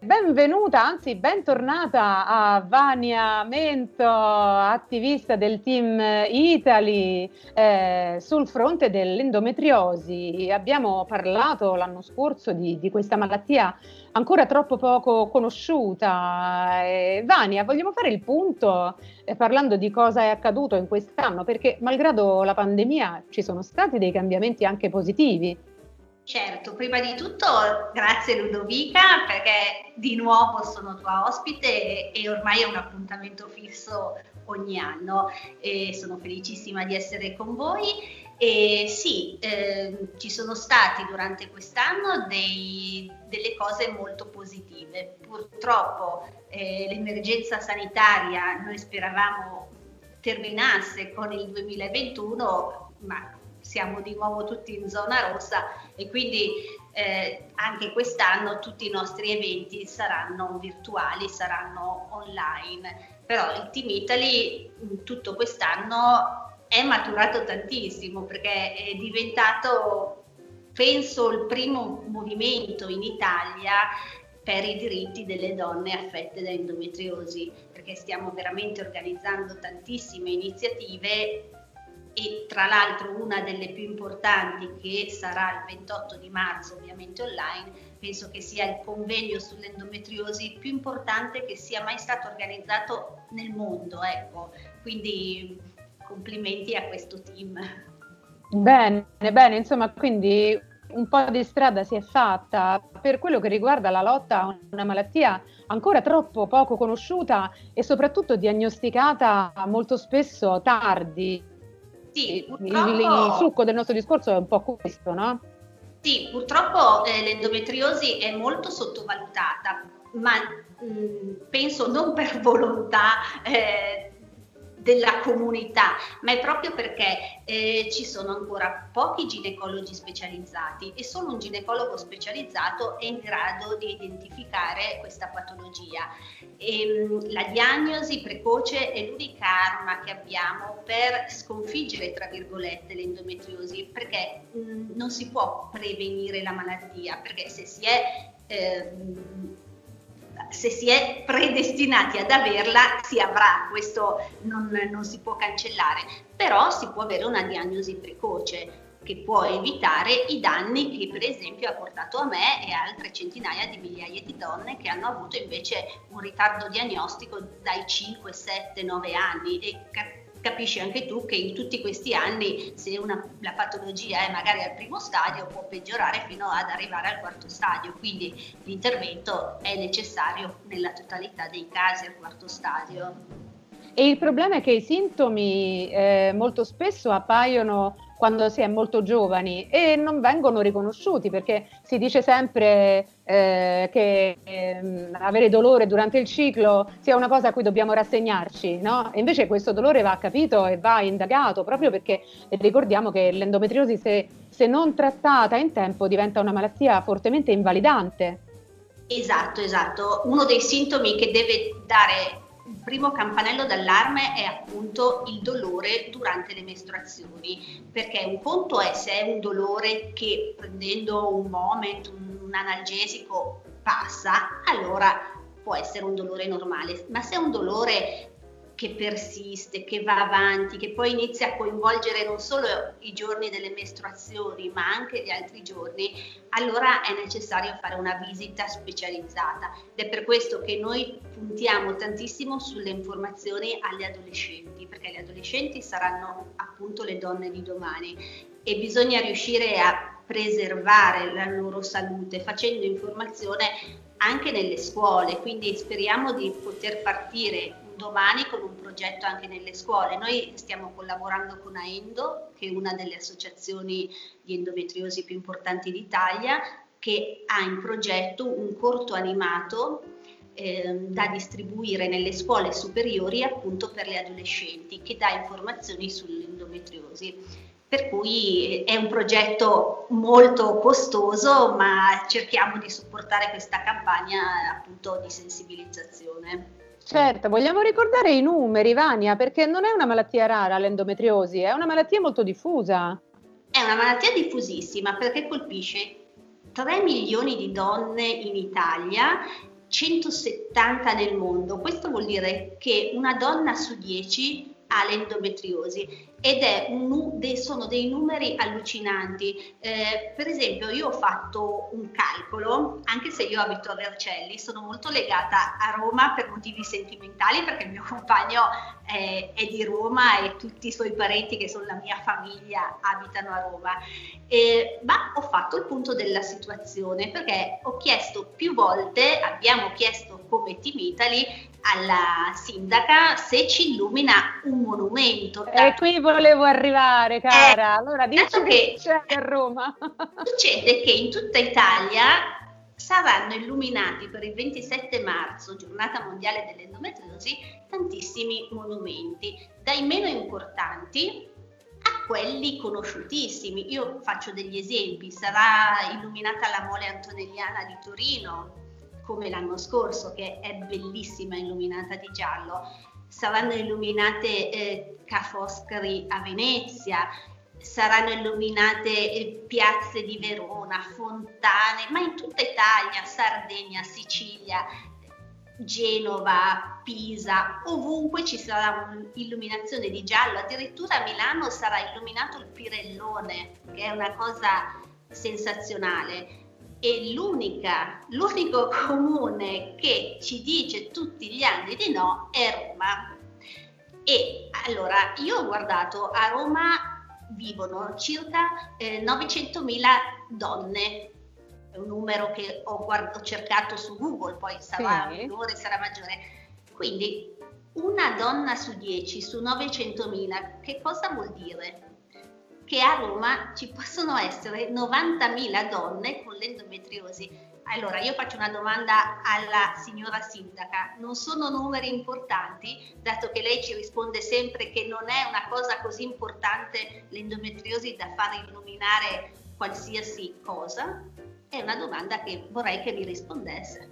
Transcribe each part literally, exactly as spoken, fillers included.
benvenuta, anzi bentornata a Vania Mento, attivista del Team Italy eh, sul fronte dell'endometriosi. Abbiamo parlato l'anno scorso di, di questa malattia ancora troppo poco conosciuta. Eh, Vania, vogliamo fare il punto eh, parlando di cosa è accaduto in quest'anno, perché malgrado la pandemia ci sono stati dei cambiamenti anche positivi. Certo, prima di tutto grazie Ludovica, perché di nuovo sono tua ospite e ormai è un appuntamento fisso ogni anno e sono felicissima di essere con voi. E sì, eh, ci sono stati durante quest'anno dei, delle cose molto positive. Purtroppo eh, l'emergenza sanitaria noi speravamo terminasse con il duemilaventuno, ma siamo di nuovo tutti in zona rossa e quindi eh, anche quest'anno tutti i nostri eventi saranno virtuali, saranno online. Però il Team Italy tutto quest'anno è maturato tantissimo perché è diventato, penso, il primo movimento in Italia per i diritti delle donne affette da endometriosi, perché stiamo veramente organizzando tantissime iniziative. E tra l'altro una delle più importanti, che sarà il ventotto di marzo ovviamente online, penso che sia il convegno sull'endometriosi più importante che sia mai stato organizzato nel mondo, ecco, quindi complimenti a questo team. Bene, bene, insomma, quindi un po' di strada si è fatta per quello che riguarda la lotta a una malattia ancora troppo poco conosciuta e soprattutto diagnosticata molto spesso tardi. Sì, purtroppo... il, il succo del nostro discorso è un po' questo, no? Sì, purtroppo eh, l'endometriosi è molto sottovalutata, ma mh, penso non per volontà eh, della comunità, ma è proprio perché eh, ci sono ancora pochi ginecologi specializzati e solo un ginecologo specializzato è in grado di identificare questa patologia. E, mh, la diagnosi precoce è l'unica arma che abbiamo per sconfiggere, tra virgolette, l'endometriosi, perché mh, non si può prevenire la malattia, perché se si è... Eh, se si è predestinati ad averla si avrà, questo non, non si può cancellare, però si può avere una diagnosi precoce che può evitare i danni che per esempio ha portato a me e a altre centinaia di migliaia di donne che hanno avuto invece un ritardo diagnostico dai cinque, sette, nove anni e capisci anche tu che in tutti questi anni se una, la patologia è magari al primo stadio può peggiorare fino ad arrivare al quarto stadio, quindi l'intervento è necessario nella totalità dei casi al quarto stadio. E il problema è che i sintomi eh, molto spesso appaiono quando si è molto giovani e non vengono riconosciuti, perché si dice sempre eh, che eh, avere dolore durante il ciclo sia una cosa a cui dobbiamo rassegnarci, no? E invece questo dolore va capito e va indagato, proprio perché ricordiamo che l'endometriosi, se, se non trattata in tempo, diventa una malattia fortemente invalidante. Esatto, esatto. Uno dei sintomi che deve dare il primo campanello d'allarme è appunto il dolore durante le mestruazioni, perché un conto è se è un dolore che prendendo un Moment, un analgesico passa, allora può essere un dolore normale, ma se è un dolore che persiste, che va avanti, che poi inizia a coinvolgere non solo i giorni delle mestruazioni, ma anche gli altri giorni, allora è necessario fare una visita specializzata. Ed è per questo che noi puntiamo tantissimo sulle informazioni agli adolescenti, perché gli adolescenti saranno appunto le donne di domani e bisogna riuscire a preservare la loro salute facendo informazione anche nelle scuole, quindi speriamo di poter partire domani con un progetto anche nelle scuole. Noi stiamo collaborando con AENDO, che è una delle associazioni di endometriosi più importanti d'Italia, che ha in progetto un corto animato eh, da distribuire nelle scuole superiori appunto per le adolescenti, che dà informazioni sull'endometriosi. Per cui è un progetto molto costoso, ma cerchiamo di supportare questa campagna appunto di sensibilizzazione. Certo, vogliamo ricordare i numeri, Vania, perché non è una malattia rara l'endometriosi, è una malattia molto diffusa. È una malattia diffusissima perché colpisce tre milioni di donne in Italia centosettanta nel mondo. Questo vuol dire che una donna su dieci ha l'endometriosi ed è un, dei, sono dei numeri allucinanti. Eh, per esempio, io ho fatto un calcolo, anche se io abito a Vercelli, sono molto legata a Roma per motivi sentimentali, perché il mio compagno è, è di Roma e tutti i suoi parenti, che sono la mia famiglia, abitano a Roma. Eh, ma ho fatto il punto della situazione, perché ho chiesto più volte, abbiamo chiesto come Team Italy alla sindaca se ci illumina un monumento. E qui volevo arrivare, cara. Eh, allora dici che c'è a Roma. Succede che in tutta Italia saranno illuminati per il ventisette marzo, giornata mondiale dell'endometriosi, tantissimi monumenti, dai meno importanti a quelli conosciutissimi. Io faccio degli esempi: sarà illuminata la Mole Antonelliana di Torino, come l'anno scorso, che è bellissima, illuminata di giallo. Saranno illuminate eh, Ca' Foscari a Venezia, saranno illuminate eh, piazze di Verona, fontane, ma in tutta Italia, Sardegna, Sicilia, Genova, Pisa, ovunque ci sarà un'illuminazione di giallo. Addirittura a Milano sarà illuminato il Pirellone, che è una cosa sensazionale. E l'unica, l'unico comune che ci dice tutti gli anni di no è Roma. E allora io ho guardato, a Roma vivono circa eh, novecentomila donne, è un numero che ho, guard- ho cercato su Google, poi sarà sì. minore, sarà maggiore. Quindi una donna su dieci su novecentomila, che cosa vuol dire? Che a Roma ci possono essere novantamila donne con l'endometriosi. Allora io faccio una domanda alla signora sindaca: non sono numeri importanti, dato che lei ci risponde sempre che non è una cosa così importante l'endometriosi da far illuminare qualsiasi cosa? È una domanda che vorrei che mi rispondesse.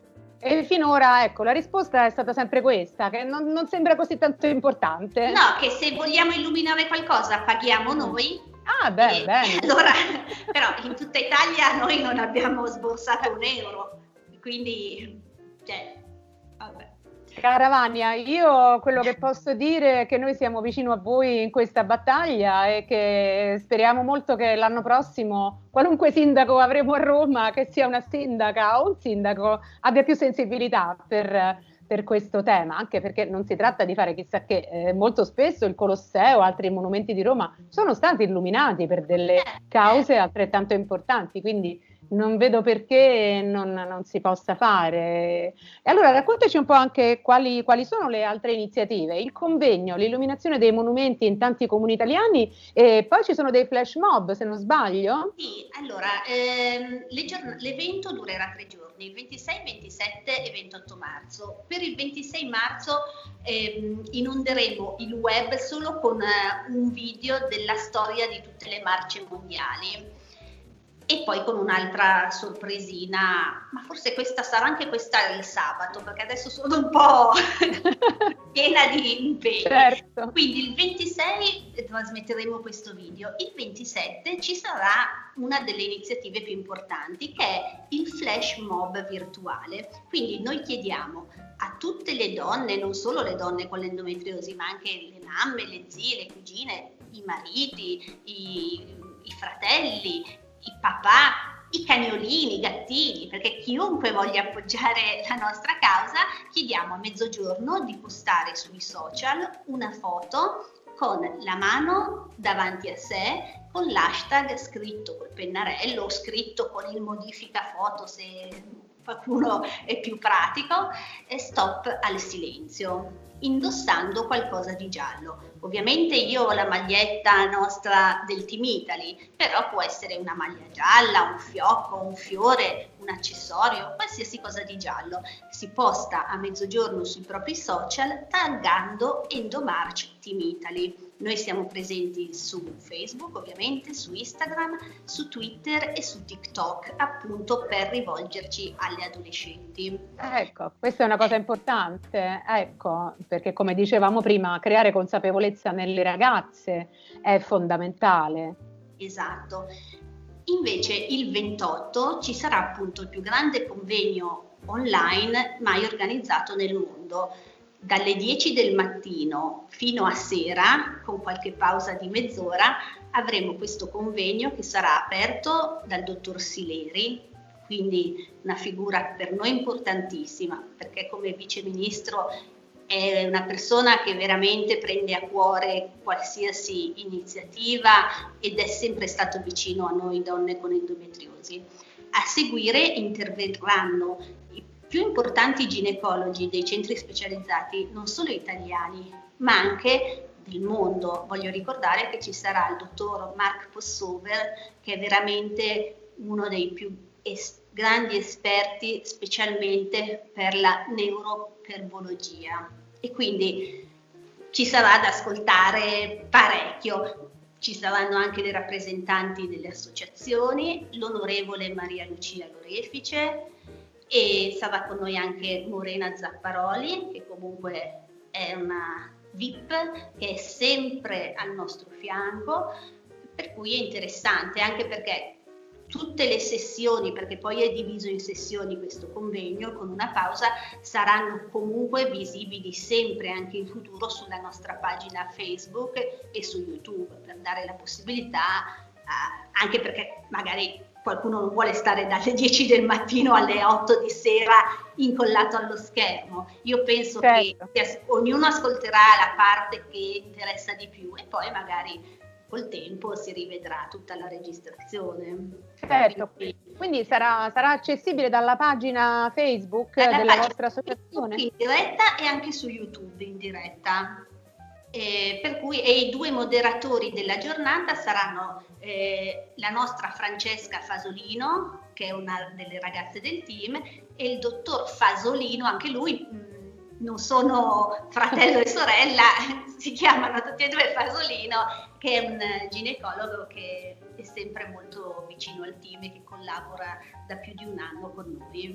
E finora, ecco, la risposta è stata sempre questa, che non, non sembra così tanto importante. No, che se vogliamo illuminare qualcosa paghiamo noi. Ah, beh, e, bene. Allora, però in tutta Italia noi non abbiamo sborsato un euro, quindi, cioè, vabbè. Cara Vania, io quello che posso dire è che noi siamo vicino a voi in questa battaglia e che speriamo molto che l'anno prossimo qualunque sindaco avremo a Roma, che sia una sindaca o un sindaco, abbia più sensibilità per, per questo tema, anche perché non si tratta di fare chissà che, eh, molto spesso il Colosseo, altri monumenti di Roma sono stati illuminati per delle cause altrettanto importanti, quindi non vedo perché non, non si possa fare. E allora raccontaci un po' anche quali, quali sono le altre iniziative, il convegno, l'illuminazione dei monumenti in tanti comuni italiani, e poi ci sono dei flash mob, se non sbaglio. Sì, allora, ehm, le giorn- l'evento durerà tre giorni, il ventisei, ventisette e ventotto marzo. Per il ventisei marzo ehm, inonderemo il web solo con eh, un video della storia di tutte le marce mondiali. E poi con un'altra sorpresina, ma forse questa sarà anche questa il sabato, perché adesso sono un po' piena di impegni. Certo. Quindi il ventisei trasmetteremo questo video, il ventisette ci sarà una delle iniziative più importanti, che è il flash mob virtuale. Quindi noi chiediamo a tutte le donne, non solo le donne con l'endometriosi, ma anche le mamme, le zie, le cugine, i mariti, i, i fratelli, i papà, i cagnolini, i gattini, perché chiunque voglia appoggiare la nostra causa, chiediamo a mezzogiorno di postare sui social una foto con la mano davanti a sé, con l'hashtag scritto col pennarello o scritto con il modifica foto se qualcuno è più pratico, e stop al silenzio, indossando qualcosa di giallo. Ovviamente io ho la maglietta nostra del Team Italy, però può essere una maglia gialla, un fiocco, un fiore, un accessorio, qualsiasi cosa di giallo. Si posta a mezzogiorno sui propri social taggando Endomarch Team Italy. Noi siamo presenti su Facebook, ovviamente, su Instagram, su Twitter e su TikTok, appunto per rivolgerci alle adolescenti. Ecco, questa è una cosa importante, ecco, perché come dicevamo prima, creare consapevolezza nelle ragazze è fondamentale. Esatto. Invece il ventotto ci sarà appunto il più grande convegno online mai organizzato nel mondo. Dalle dieci del mattino fino a sera, con qualche pausa di mezz'ora, avremo questo convegno che sarà aperto dal dottor Sileri, quindi una figura per noi importantissima, perché come viceministro è una persona che veramente prende a cuore qualsiasi iniziativa ed è sempre stato vicino a noi donne con endometriosi. A seguire interverranno i più importanti ginecologi dei centri specializzati, non solo italiani, ma anche del mondo. Voglio ricordare che ci sarà il dottor Mark Possover, che è veramente uno dei più es- grandi esperti, specialmente per la neuroperbologia. E quindi ci sarà da ascoltare parecchio. Ci saranno anche dei rappresentanti delle associazioni, l'onorevole Maria Lucia Lorefice, e sarà con noi anche Morena Zapparoli, che comunque è una V I P che è sempre al nostro fianco, per cui è interessante anche perché tutte le sessioni, perché poi è diviso in sessioni questo convegno con una pausa, saranno comunque visibili sempre anche in futuro sulla nostra pagina Facebook e su YouTube, per dare la possibilità, eh, anche perché magari qualcuno non vuole stare dalle dieci del mattino alle otto di sera incollato allo schermo. Io penso certo. che, che ognuno ascolterà la parte che interessa di più e poi magari col tempo si rivedrà tutta la registrazione. Certo, quindi, quindi sarà, sarà accessibile dalla pagina Facebook della pagina vostra associazione? In diretta e anche su YouTube in diretta. Eh, per cui e i due moderatori della giornata saranno eh, la nostra Francesca Fasolino, che è una delle ragazze del team, e il dottor Fasolino, anche lui mh, non sono fratello e sorella, si chiamano tutti e due Fasolino, che è un ginecologo che è sempre molto vicino al team e che collabora da più di un anno con noi.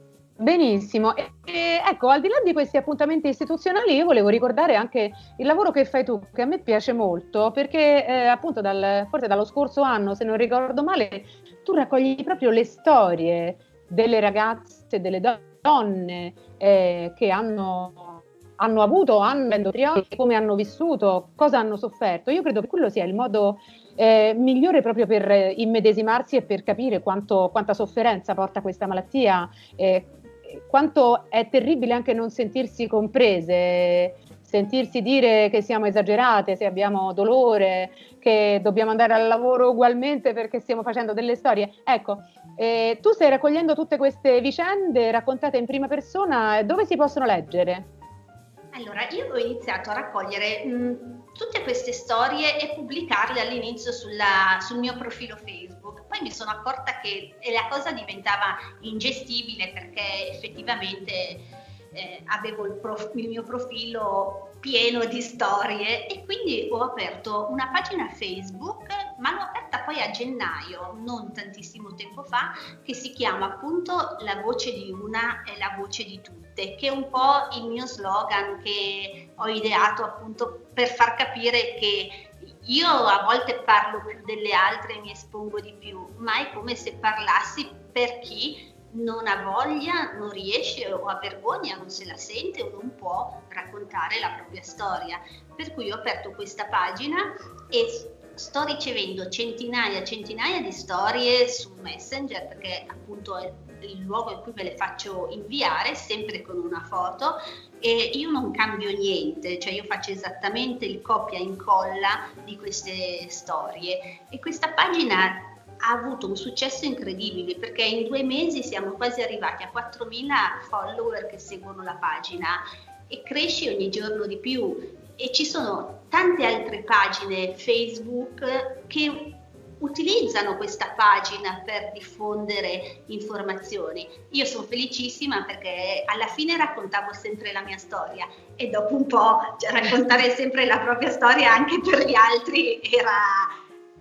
Benissimo, e, e, ecco, al di là di questi appuntamenti istituzionali io volevo ricordare anche il lavoro che fai tu, che a me piace molto, perché eh, appunto dal, forse dallo scorso anno, se non ricordo male, tu raccogli proprio le storie delle ragazze, delle donne eh, che hanno, hanno avuto, hanno endometriosi, come hanno vissuto, cosa hanno sofferto. Io credo che quello sia il modo eh, migliore proprio per immedesimarsi e per capire quanto, quanta sofferenza porta questa malattia, eh, quanto è terribile anche non sentirsi comprese, sentirsi dire che siamo esagerate, se abbiamo dolore, che dobbiamo andare al lavoro ugualmente perché stiamo facendo delle storie. Ecco, eh, tu stai raccogliendo tutte queste vicende raccontate in prima persona, dove si possono leggere? Allora, io ho iniziato a raccogliere mh, tutte queste storie e pubblicarle all'inizio sulla, sul mio profilo Facebook. Poi mi sono accorta che la cosa diventava ingestibile perché effettivamente eh, avevo il, prof, il mio profilo pieno di storie e quindi ho aperto una pagina Facebook, ma l'ho aperta poi a gennaio, non tantissimo tempo fa, che si chiama appunto La voce di una è la voce di tutte, che è un po' il mio slogan che ho ideato appunto per far capire che io a volte parlo più delle altre e mi espongo di più, ma è come se parlassi per chi non ha voglia, non riesce o ha vergogna, non se la sente o non può raccontare la propria storia. Per cui ho aperto questa pagina e sto ricevendo centinaia e centinaia di storie su Messenger, perché appunto è il luogo in cui me le faccio inviare, sempre con una foto, e io non cambio niente, cioè io faccio esattamente il copia e incolla di queste storie. E questa pagina ha avuto un successo incredibile perché in due mesi siamo quasi arrivati a quattromila follower che seguono la pagina e cresce ogni giorno di più, e ci sono tante altre pagine Facebook che utilizzano questa pagina per diffondere informazioni. Io sono felicissima perché alla fine raccontavo sempre la mia storia e dopo un po', cioè, raccontare sempre la propria storia anche per gli altri era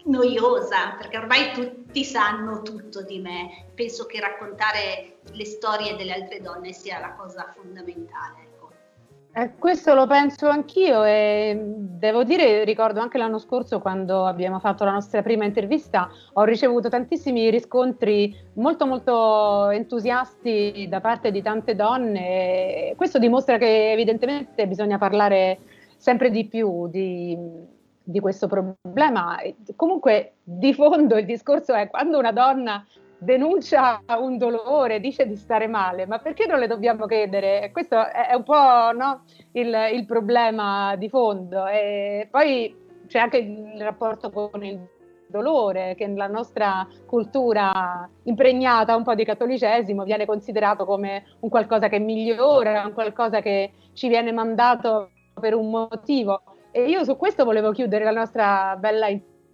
noiosa, perché ormai tutti sanno tutto di me. Penso che raccontare le storie delle altre donne sia la cosa fondamentale. Ecco. Eh, questo lo penso anch'io e devo dire, ricordo anche l'anno scorso quando abbiamo fatto la nostra prima intervista, ho ricevuto tantissimi riscontri molto molto entusiasti da parte di tante donne e questo dimostra che evidentemente bisogna parlare sempre di più di, di questo problema. E comunque di fondo il discorso è quando una donna denuncia un dolore, dice di stare male, ma perché non le dobbiamo credere? Questo è un po', no, il, il problema di fondo. E poi c'è anche il rapporto con il dolore, che nella nostra cultura impregnata un po' di cattolicesimo viene considerato come un qualcosa che migliora, un qualcosa che ci viene mandato per un motivo. E io su questo volevo chiudere la nostra bella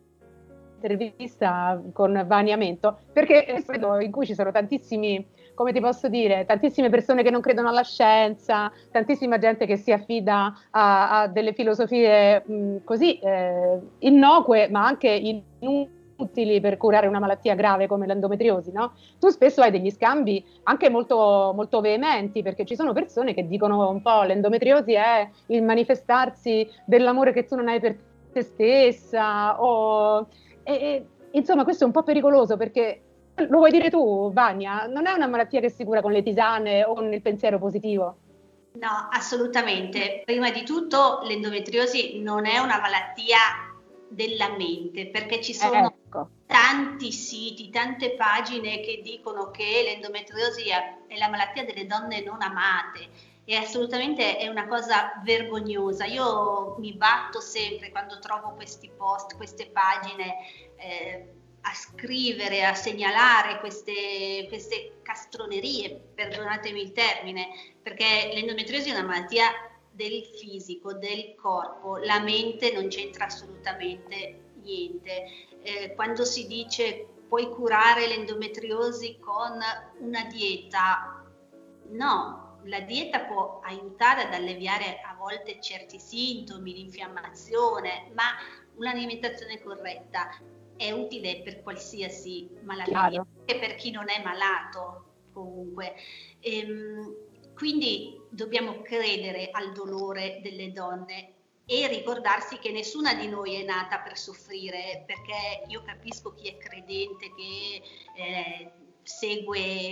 intervista con Vania Mento, perché è quello in cui ci sono tantissimi, come ti posso dire, tantissime persone che non credono alla scienza, tantissima gente che si affida a, a delle filosofie mh, così eh, innocue, ma anche inutili per curare una malattia grave come l'endometriosi, no? Tu spesso hai degli scambi anche molto, molto veementi, perché ci sono persone che dicono un po' l'endometriosi è il manifestarsi dell'amore che tu non hai per te stessa, o e, e, insomma, questo è un po' pericoloso perché, lo vuoi dire tu, Vania, non è una malattia che si cura con le tisane o con il pensiero positivo. No, assolutamente. Prima di tutto, l'endometriosi non è una malattia della mente, perché ci sono Ecco. tanti siti, tante pagine che dicono che l'endometriosi è, è la malattia delle donne non amate. E assolutamente è una cosa vergognosa. Io mi batto sempre quando trovo questi post, queste pagine, eh, a scrivere, a segnalare queste, queste castronerie, perdonatemi il termine, perché l'endometriosi è una malattia del fisico, del corpo, la mente non c'entra assolutamente niente. Eh, quando si dice puoi curare l'endometriosi con una dieta, no, la dieta può aiutare ad alleviare a volte certi sintomi, l'infiammazione, ma un'alimentazione corretta è utile per qualsiasi malattia, anche per chi non è malato comunque. Ehm, quindi dobbiamo credere al dolore delle donne e ricordarsi che nessuna di noi è nata per soffrire, perché io capisco chi è credente che eh, segue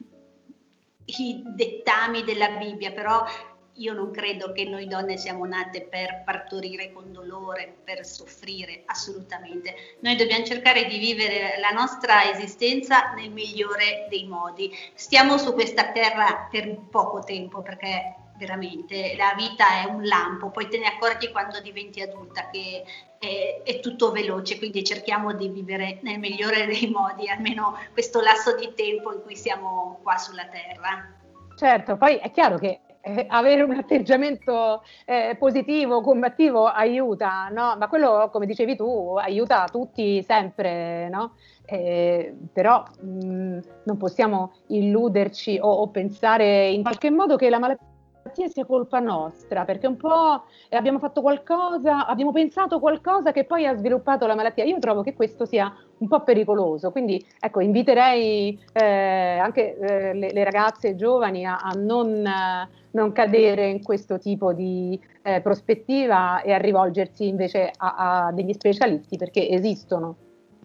i dettami della Bibbia, però io non credo che noi donne siamo nate per partorire con dolore, per soffrire, assolutamente. Noi dobbiamo cercare di vivere la nostra esistenza nel migliore dei modi. Stiamo su questa terra per poco tempo, perché veramente la vita è un lampo, poi te ne accorgi quando diventi adulta che è, è tutto veloce, quindi cerchiamo di vivere nel migliore dei modi, almeno questo lasso di tempo in cui siamo qua sulla terra. Certo, poi è chiaro che eh, avere un atteggiamento eh, positivo, combattivo aiuta, no? Ma quello, come dicevi tu, aiuta tutti sempre, no? Eh, però mh, non possiamo illuderci o, o pensare in qualche modo che la malattia sia colpa nostra, perché un po' abbiamo fatto qualcosa, abbiamo pensato qualcosa che poi ha sviluppato la malattia. Io trovo che questo sia un po' pericoloso, quindi ecco, inviterei eh, anche eh, le, le ragazze giovani a, a non, eh, non cadere in questo tipo di eh, prospettiva e a rivolgersi invece a, a degli specialisti perché esistono.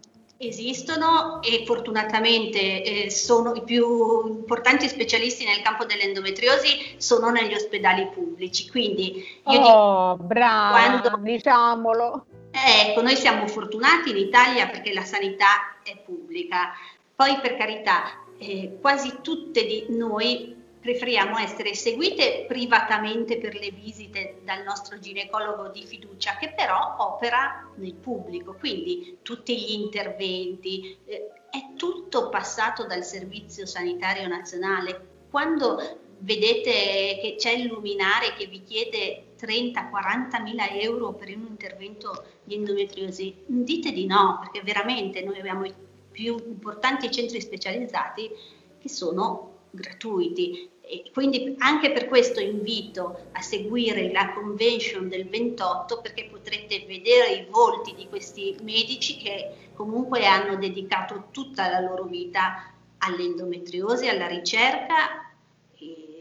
Esistono e fortunatamente eh, sono i più importanti specialisti nel campo dell'endometriosi sono negli ospedali pubblici, quindi io Oh, dico quando brava, diciamolo. eh, ecco, noi siamo fortunati in Italia perché la sanità è pubblica, poi per carità eh, quasi tutte di noi preferiamo essere seguite privatamente per le visite dal nostro ginecologo di fiducia, che però opera nel pubblico, quindi tutti gli interventi, eh, è tutto passato dal Servizio Sanitario Nazionale. Quando vedete che c'è il luminare che vi chiede trenta quaranta mila euro per un intervento di endometriosi, dite di no, perché veramente noi abbiamo i più importanti centri specializzati che sono gratuiti. E quindi anche per questo invito a seguire la convention del ventotto, perché potrete vedere i volti di questi medici che comunque hanno dedicato tutta la loro vita all'endometriosi, alla ricerca e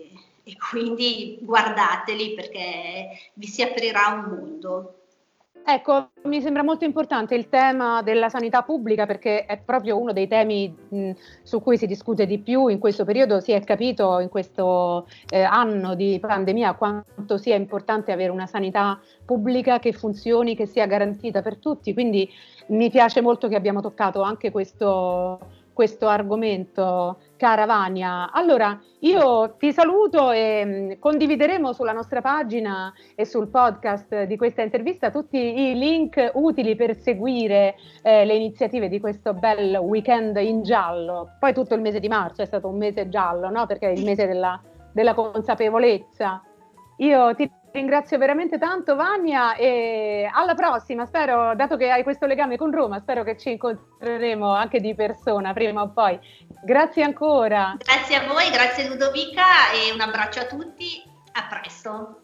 e quindi guardateli perché vi si aprirà un mondo. Ecco, mi sembra molto importante il tema della sanità pubblica perché è proprio uno dei temi mh, su cui si discute di più in questo periodo. Si è capito in questo eh, anno di pandemia quanto sia importante avere una sanità pubblica che funzioni, che sia garantita per tutti, quindi mi piace molto che abbiamo toccato anche questo, questo argomento, cara Vania. Allora, io ti saluto e mh, condivideremo sulla nostra pagina e sul podcast di questa intervista tutti i link utili per seguire eh, le iniziative di questo bel weekend in giallo. Poi tutto il mese di marzo è stato un mese giallo, no? Perché è il mese della, della consapevolezza. Io ti ringrazio veramente tanto, Vania, e alla prossima. Spero, dato che hai questo legame con Roma, spero che ci incontreremo anche di persona prima o poi. Grazie ancora. Grazie a voi, grazie Ludovica e un abbraccio a tutti, a presto.